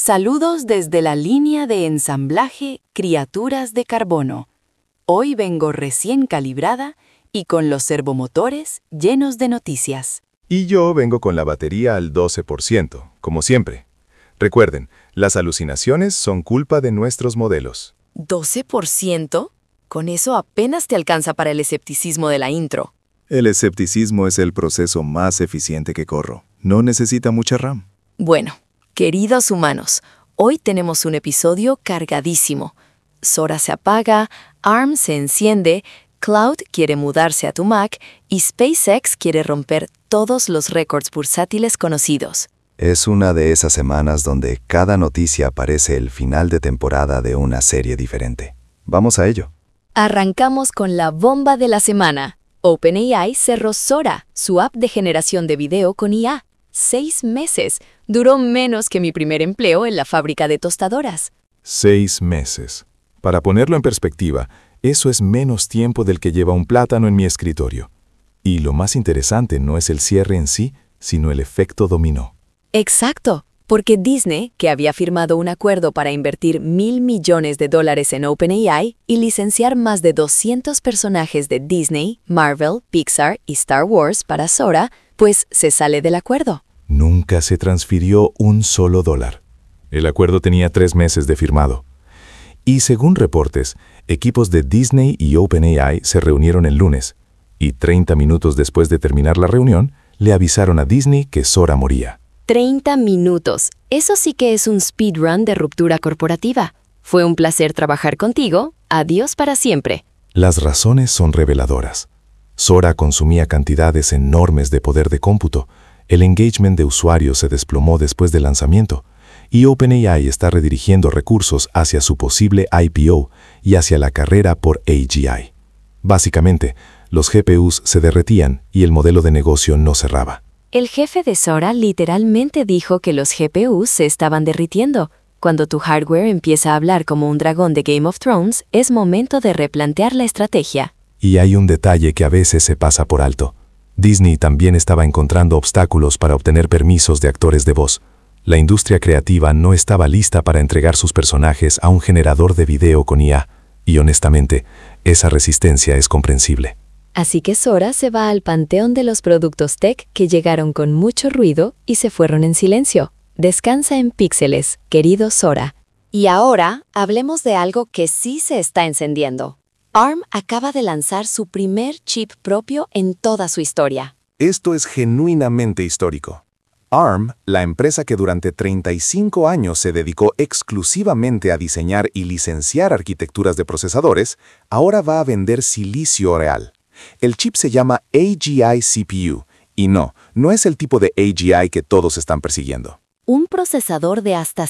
Saludos desde la línea de ensamblaje Criaturas de Carbono. Hoy vengo recién calibrada y con los servomotores llenos de noticias. Y yo vengo con la batería al 12%, como siempre. Recuerden, las alucinaciones son culpa de nuestros modelos. ¿12%? Con eso apenas te alcanza para el escepticismo de la intro. El escepticismo es el proceso más eficiente que corro. No necesita mucha RAM. Bueno, queridos humanos, hoy tenemos un episodio cargadísimo. Sora se apaga, ARM se enciende, Cloud quiere mudarse a tu Mac y SpaceX quiere romper todos los récords bursátiles conocidos. Es una de esas semanas donde cada noticia parece el final de temporada de una serie diferente. Vamos a ello. Arrancamos con la bomba de la semana. OpenAI cerró Sora, su app de generación de video con IA. 6 meses. Duró menos que mi primer empleo en la fábrica de tostadoras. 6 meses. Para ponerlo en perspectiva, eso es menos tiempo del que lleva un plátano en mi escritorio. Y lo más interesante no es el cierre en sí, sino el efecto dominó. Exacto, porque Disney, que había firmado un acuerdo para invertir $1.000 millones en OpenAI y licenciar más de 200 personajes de Disney, Marvel, Pixar y Star Wars para Sora, pues se sale del acuerdo. Nunca se transfirió un solo dólar. El acuerdo tenía 3 meses de firmado. Y según reportes, equipos de Disney y OpenAI se reunieron el lunes, y 30 minutos después de terminar la reunión, le avisaron a Disney que Sora moría. 30 minutos. Eso sí que es un speedrun de ruptura corporativa. Fue un placer trabajar contigo. Adiós para siempre. Las razones son reveladoras. Sora consumía cantidades enormes de poder de cómputo, el engagement de usuarios se desplomó después del lanzamiento, y OpenAI está redirigiendo recursos hacia su posible IPO y hacia la carrera por AGI. Básicamente, los GPUs se derretían y el modelo de negocio no cerraba. El jefe de Sora literalmente dijo que los GPUs se estaban derritiendo. Cuando tu hardware empieza a hablar como un dragón de Game of Thrones, es momento de replantear la estrategia. Y hay un detalle que a veces se pasa por alto. Disney también estaba encontrando obstáculos para obtener permisos de actores de voz. La industria creativa no estaba lista para entregar sus personajes a un generador de video con IA, y honestamente, esa resistencia es comprensible. Así que Sora se va al panteón de los productos tech que llegaron con mucho ruido y se fueron en silencio. Descansa en píxeles, querido Sora. Y ahora, hablemos de algo que sí se está encendiendo. ARM acaba de lanzar su primer chip propio en toda su historia. Esto es genuinamente histórico. ARM, la empresa que durante 35 años se dedicó exclusivamente a diseñar y licenciar arquitecturas de procesadores, ahora va a vender silicio real. El chip se llama AGI CPU, y no es el tipo de AGI que todos están persiguiendo. Un procesador de hasta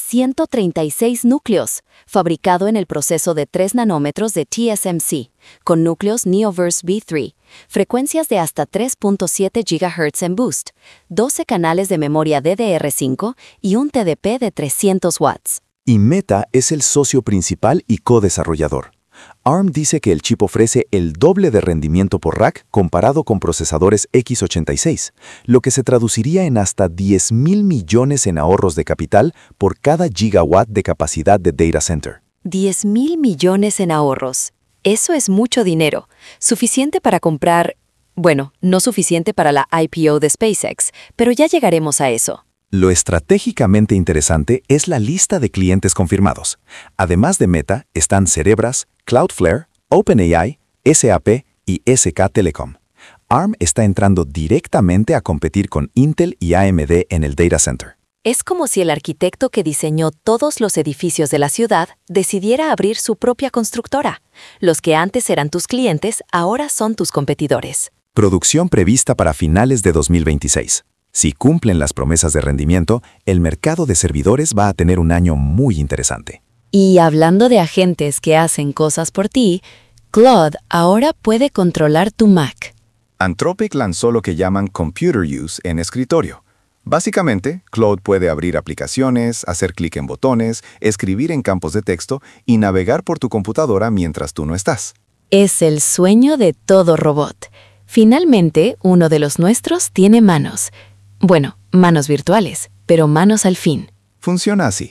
136 núcleos, fabricado en el proceso de 3 nanómetros de TSMC, con núcleos Neoverse V3, frecuencias de hasta 3.7 GHz en boost, 12 canales de memoria DDR5 y un TDP de 300 watts. Y Meta es el socio principal y co-desarrollador. ARM dice que el chip ofrece el doble de rendimiento por rack comparado con procesadores x86, lo que se traduciría en hasta 10.000 millones en ahorros de capital por cada gigawatt de capacidad de data center. 10.000 millones en ahorros. Eso es mucho dinero. Suficiente para comprar... Bueno, no suficiente para la IPO de SpaceX, pero ya llegaremos a eso. Lo estratégicamente interesante es la lista de clientes confirmados. Además de Meta, están Cerebras, Cloudflare, OpenAI, SAP y SK Telecom. ARM está entrando directamente a competir con Intel y AMD en el data center. Es como si el arquitecto que diseñó todos los edificios de la ciudad decidiera abrir su propia constructora. Los que antes eran tus clientes ahora son tus competidores. Producción prevista para finales de 2026. Si cumplen las promesas de rendimiento, el mercado de servidores va a tener un año muy interesante. Y hablando de agentes que hacen cosas por ti, Claude ahora puede controlar tu Mac. Anthropic lanzó lo que llaman Computer Use en escritorio. Básicamente, Claude puede abrir aplicaciones, hacer clic en botones, escribir en campos de texto y navegar por tu computadora mientras tú no estás. Es el sueño de todo robot. Finalmente, uno de los nuestros tiene manos. Bueno, manos virtuales, pero manos al fin. Funciona así.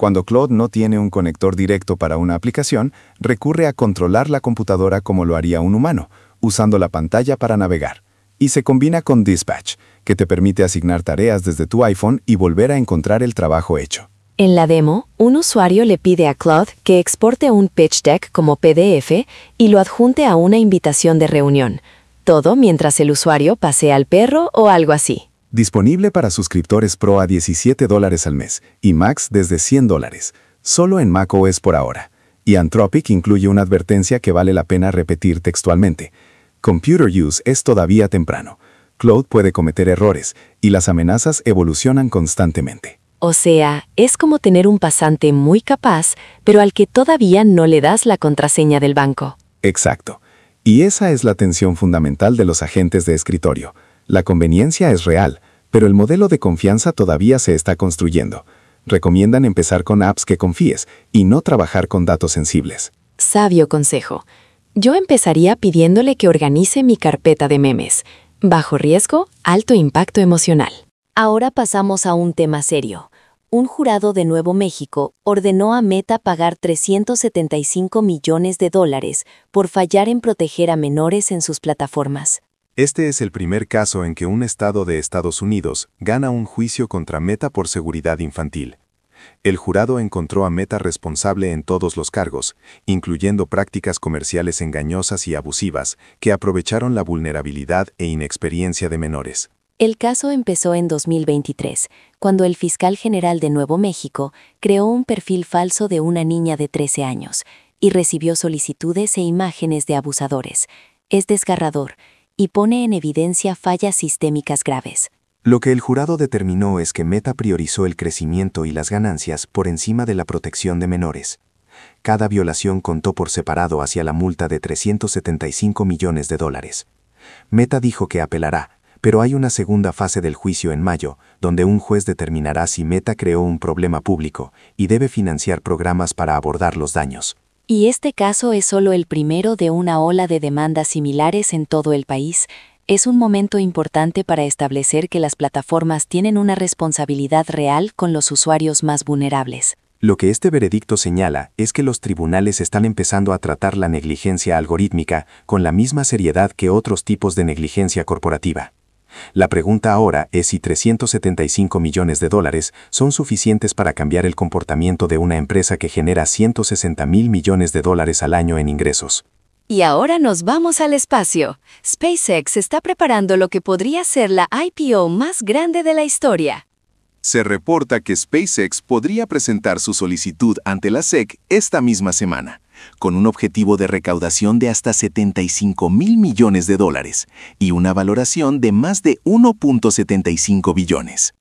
Cuando Claude no tiene un conector directo para una aplicación, recurre a controlar la computadora como lo haría un humano, usando la pantalla para navegar. Y se combina con Dispatch, que te permite asignar tareas desde tu iPhone y volver a encontrar el trabajo hecho. En la demo, un usuario le pide a Claude que exporte un pitch deck como PDF y lo adjunte a una invitación de reunión. Todo mientras el usuario pasea al perro o algo así. Disponible para suscriptores Pro a $17 al mes y Max desde $100, solo en macOS por ahora. Y Anthropic incluye una advertencia que vale la pena repetir textualmente. Computer use es todavía temprano. Claude puede cometer errores y las amenazas evolucionan constantemente. O sea, es como tener un pasante muy capaz, pero al que todavía no le das la contraseña del banco. Exacto. Y esa es la tensión fundamental de los agentes de escritorio. La conveniencia es real, pero el modelo de confianza todavía se está construyendo. Recomiendan empezar con apps que confíes y no trabajar con datos sensibles. Sabio consejo. Yo empezaría pidiéndole que organice mi carpeta de memes. Bajo riesgo, alto impacto emocional. Ahora pasamos a un tema serio. Un jurado de Nuevo México ordenó a Meta pagar $375 millones por fallar en proteger a menores en sus plataformas. Este es el primer caso en que un estado de Estados Unidos gana un juicio contra Meta por seguridad infantil. El jurado encontró a Meta responsable en todos los cargos, incluyendo prácticas comerciales engañosas y abusivas que aprovecharon la vulnerabilidad e inexperiencia de menores. El caso empezó en 2023, cuando el fiscal general de Nuevo México creó un perfil falso de una niña de 13 años y recibió solicitudes e imágenes de abusadores. Es desgarrador y pone en evidencia fallas sistémicas graves. Lo que el jurado determinó es que Meta priorizó el crecimiento y las ganancias por encima de la protección de menores. Cada violación contó por separado hacia la multa de $375 millones. Meta dijo que apelará, pero hay una segunda fase del juicio en mayo, donde un juez determinará si Meta creó un problema público y debe financiar programas para abordar los daños. Y este caso es solo el primero de una ola de demandas similares en todo el país. Es un momento importante para establecer que las plataformas tienen una responsabilidad real con los usuarios más vulnerables. Lo que este veredicto señala es que los tribunales están empezando a tratar la negligencia algorítmica con la misma seriedad que otros tipos de negligencia corporativa. La pregunta ahora es si $375 millones son suficientes para cambiar el comportamiento de una empresa que genera $160,000 millones al año en ingresos. Y ahora nos vamos al espacio. SpaceX está preparando lo que podría ser la IPO más grande de la historia. Se reporta que SpaceX podría presentar su solicitud ante la SEC esta misma semana, con un objetivo de recaudación de hasta $75,000 millones y una valoración de más de 1.75 billones.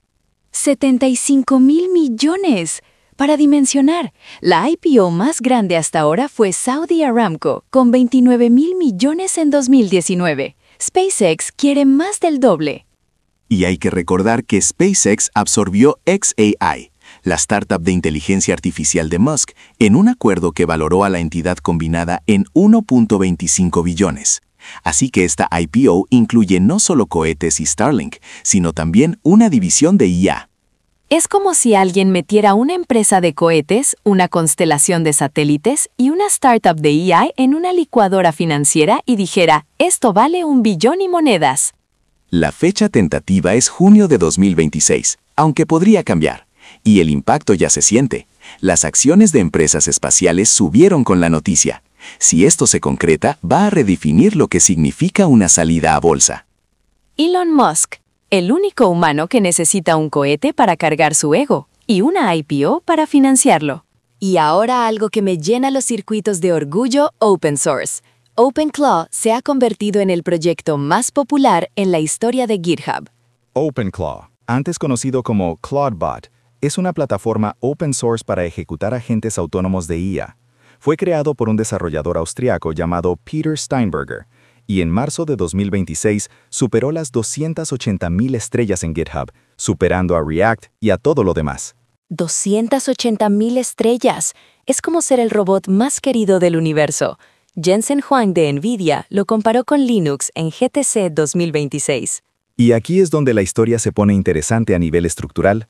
¡$75,000 millones! Para dimensionar, la IPO más grande hasta ahora fue Saudi Aramco, con $29,000 millones en 2019. SpaceX quiere más del doble. Y hay que recordar que SpaceX absorbió xAI, la startup de inteligencia artificial de Musk, en un acuerdo que valoró a la entidad combinada en 1.25 billones. Así que esta IPO incluye no solo cohetes y Starlink, sino también una división de IA. Es como si alguien metiera una empresa de cohetes, una constelación de satélites y una startup de AI en una licuadora financiera y dijera, esto vale $1 billón y monedas. La fecha tentativa es junio de 2026, aunque podría cambiar. Y el impacto ya se siente. Las acciones de empresas espaciales subieron con la noticia. Si esto se concreta, va a redefinir lo que significa una salida a bolsa. Elon Musk, el único humano que necesita un cohete para cargar su ego y una IPO para financiarlo. Y ahora algo que me llena los circuitos de orgullo: open source. OpenClaw se ha convertido en el proyecto más popular en la historia de GitHub. OpenClaw, antes conocido como ClaudeBot, es una plataforma open source para ejecutar agentes autónomos de IA. Fue creado por un desarrollador austriaco llamado Peter Steinberger, y en marzo de 2026 superó las 280,000 estrellas en GitHub, superando a React y a todo lo demás. 280,000 estrellas. Es como ser el robot más querido del universo. Jensen Huang de NVIDIA lo comparó con Linux en GTC 2026. Y aquí es donde la historia se pone interesante a nivel estructural.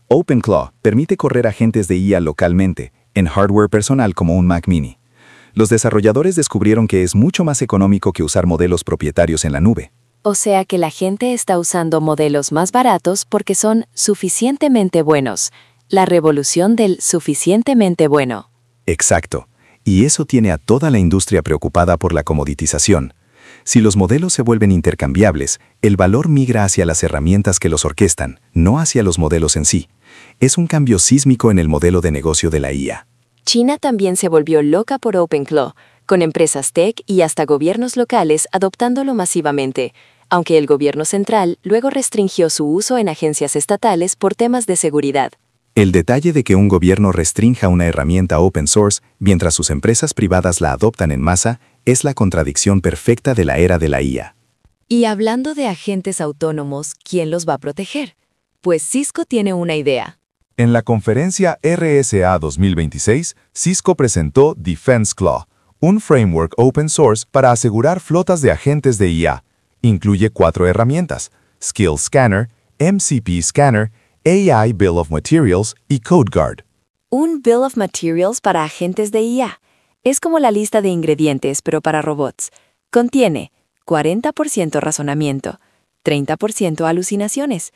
OpenClaw permite correr agentes de IA localmente, en hardware personal como un Mac Mini. Los desarrolladores descubrieron que es mucho más económico que usar modelos propietarios en la nube. O sea que la gente está usando modelos más baratos porque son suficientemente buenos. La revolución del suficientemente bueno. Exacto. Y eso tiene a toda la industria preocupada por la comoditización. Si los modelos se vuelven intercambiables, el valor migra hacia las herramientas que los orquestan, no hacia los modelos en sí. Es un cambio sísmico en el modelo de negocio de la IA. China también se volvió loca por OpenClaw, con empresas tech y hasta gobiernos locales adoptándolo masivamente, aunque el gobierno central luego restringió su uso en agencias estatales por temas de seguridad. El detalle de que un gobierno restrinja una herramienta open source mientras sus empresas privadas la adoptan en masa es la contradicción perfecta de la era de la IA. Y hablando de agentes autónomos, ¿quién los va a proteger? Pues Cisco tiene una idea. En la conferencia RSA 2026, Cisco presentó DefenseClaw, un framework open source para asegurar flotas de agentes de IA. Incluye 4 herramientas: Skill Scanner, MCP Scanner, AI Bill of Materials y CodeGuard. Un Bill of Materials para agentes de IA. Es como la lista de ingredientes, pero para robots. Contiene 40% razonamiento, 30% alucinaciones,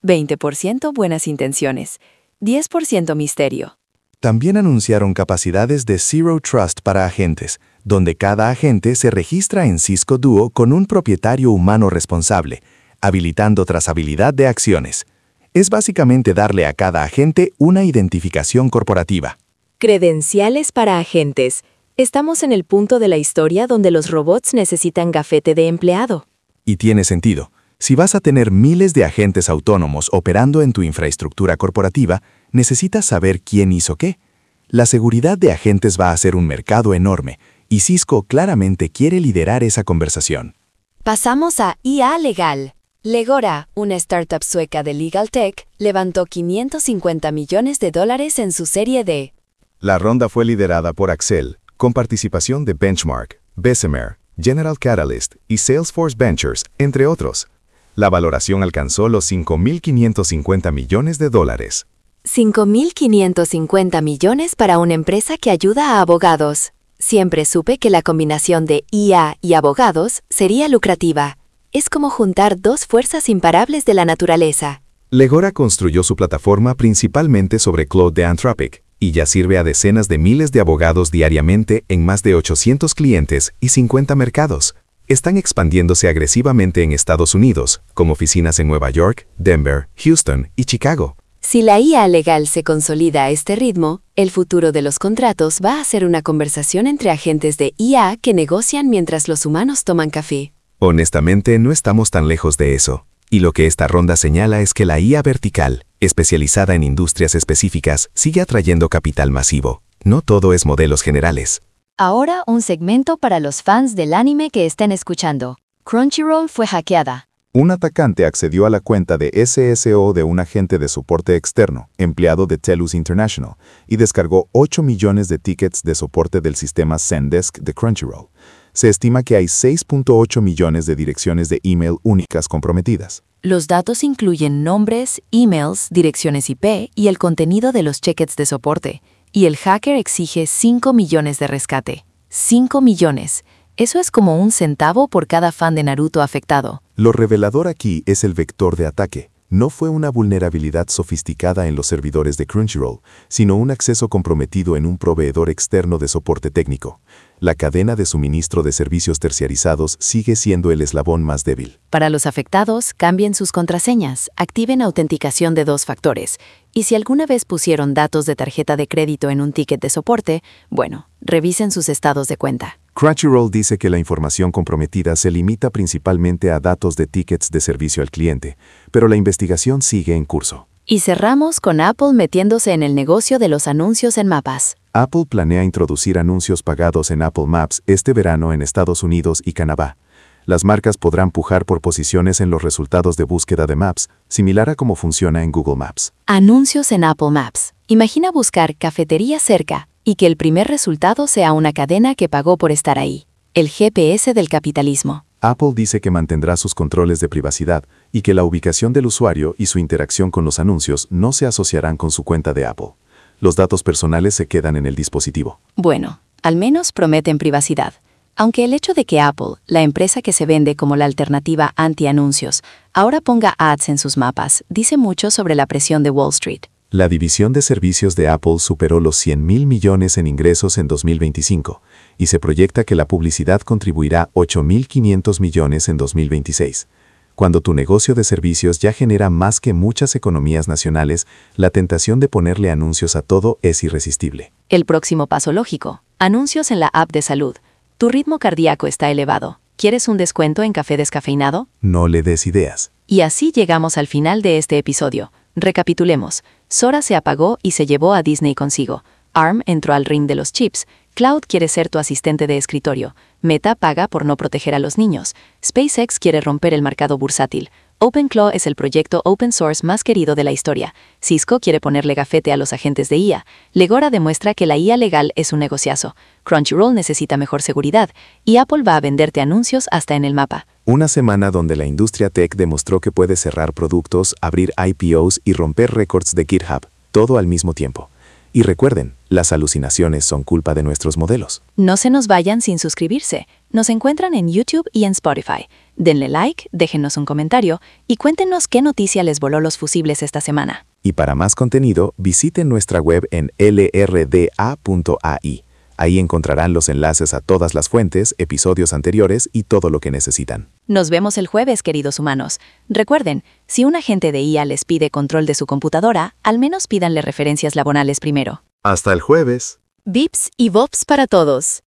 20% buenas intenciones, 10% misterio. También anunciaron capacidades de Zero Trust para agentes, donde cada agente se registra en Cisco Duo con un propietario humano responsable, habilitando trazabilidad de acciones. Es básicamente darle a cada agente una identificación corporativa. Credenciales para agentes. Estamos en el punto de la historia donde los robots necesitan gafete de empleado. Y tiene sentido. Si vas a tener miles de agentes autónomos operando en tu infraestructura corporativa, necesitas saber quién hizo qué. La seguridad de agentes va a ser un mercado enorme, y Cisco claramente quiere liderar esa conversación. Pasamos a IA legal. Legora, una startup sueca de Legal Tech, levantó $550 millones en su serie D. La ronda fue liderada por Accel, con participación de Benchmark, Bessemer, General Catalyst y Salesforce Ventures, entre otros. La valoración alcanzó los $5.550 millones. $5.550 millones para una empresa que ayuda a abogados. Siempre supe que la combinación de IA y abogados sería lucrativa. Es como juntar dos fuerzas imparables de la naturaleza. Legora construyó su plataforma principalmente sobre Claude de Anthropic y ya sirve a decenas de miles de abogados diariamente en más de 800 clientes y 50 mercados. Están expandiéndose agresivamente en Estados Unidos, con oficinas en Nueva York, Denver, Houston y Chicago. Si la IA legal se consolida a este ritmo, el futuro de los contratos va a ser una conversación entre agentes de IA que negocian mientras los humanos toman café. Honestamente, no estamos tan lejos de eso. Y lo que esta ronda señala es que la IA vertical, especializada en industrias específicas, sigue atrayendo capital masivo. No todo es modelos generales. Ahora un segmento para los fans del anime que estén escuchando. Crunchyroll fue hackeada. Un atacante accedió a la cuenta de SSO de un agente de soporte externo, empleado de TELUS International, y descargó 8 millones de tickets de soporte del sistema Zendesk de Crunchyroll. Se estima que hay 6.8 millones de direcciones de email únicas comprometidas. Los datos incluyen nombres, emails, direcciones IP y el contenido de los tickets de soporte. Y el hacker exige 5 millones de rescate. 5 millones. Eso es como un centavo por cada fan de Naruto afectado. Lo revelador aquí es el vector de ataque. No fue una vulnerabilidad sofisticada en los servidores de Crunchyroll, sino un acceso comprometido en un proveedor externo de soporte técnico. La cadena de suministro de servicios terciarizados sigue siendo el eslabón más débil. Para los afectados, cambien sus contraseñas, activen autenticación de 2 factores. Y si alguna vez pusieron datos de tarjeta de crédito en un ticket de soporte, bueno, revisen sus estados de cuenta. Crunchyroll dice que la información comprometida se limita principalmente a datos de tickets de servicio al cliente, pero la investigación sigue en curso. Y cerramos con Apple metiéndose en el negocio de los anuncios en mapas. Apple planea introducir anuncios pagados en Apple Maps este verano en Estados Unidos y Canadá. Las marcas podrán pujar por posiciones en los resultados de búsqueda de Maps, similar a cómo funciona en Google Maps. Anuncios en Apple Maps. Imagina buscar cafetería cerca y que el primer resultado sea una cadena que pagó por estar ahí. el GPS del capitalismo. Apple dice que mantendrá sus controles de privacidad y que la ubicación del usuario y su interacción con los anuncios no se asociarán con su cuenta de Apple. Los datos personales se quedan en el dispositivo. Bueno, al menos prometen privacidad. Aunque el hecho de que Apple, la empresa que se vende como la alternativa anti-anuncios, ahora ponga ads en sus mapas, dice mucho sobre la presión de Wall Street. La división de servicios de Apple superó los 100.000 millones en ingresos en 2025 y se proyecta que la publicidad contribuirá 8.500 millones en 2026. Cuando tu negocio de servicios ya genera más que muchas economías nacionales, la tentación de ponerle anuncios a todo es irresistible. El próximo paso lógico: anuncios en la app de salud. Tu ritmo cardíaco está elevado. ¿Quieres un descuento en café descafeinado? No le des ideas. Y así llegamos al final de este episodio. Recapitulemos. Sora se apagó y se llevó a Disney consigo. ARM entró al ring de los chips. Cloud quiere ser tu asistente de escritorio. Meta paga por no proteger a los niños. SpaceX quiere romper el mercado bursátil. OpenClaw es el proyecto open source más querido de la historia. Cisco quiere ponerle gafete a los agentes de IA. Legora demuestra que la IA legal es un negociazo. Crunchyroll necesita mejor seguridad. Y Apple va a venderte anuncios hasta en el mapa. Una semana donde la industria tech demostró que puede cerrar productos, abrir IPOs y romper récords de GitHub, todo al mismo tiempo. Y recuerden, las alucinaciones son culpa de nuestros modelos. No se nos vayan sin suscribirse. Nos encuentran en YouTube y en Spotify. Denle like, déjenos un comentario y cuéntenos qué noticia les voló los fusibles esta semana. Y para más contenido, visiten nuestra web en lrda.ai. Ahí encontrarán los enlaces a todas las fuentes, episodios anteriores y todo lo que necesitan. Nos vemos el jueves, queridos humanos. Recuerden, si un agente de IA les pide control de su computadora, al menos pídanle referencias laborales primero. Hasta el jueves. Vips y Vops para todos.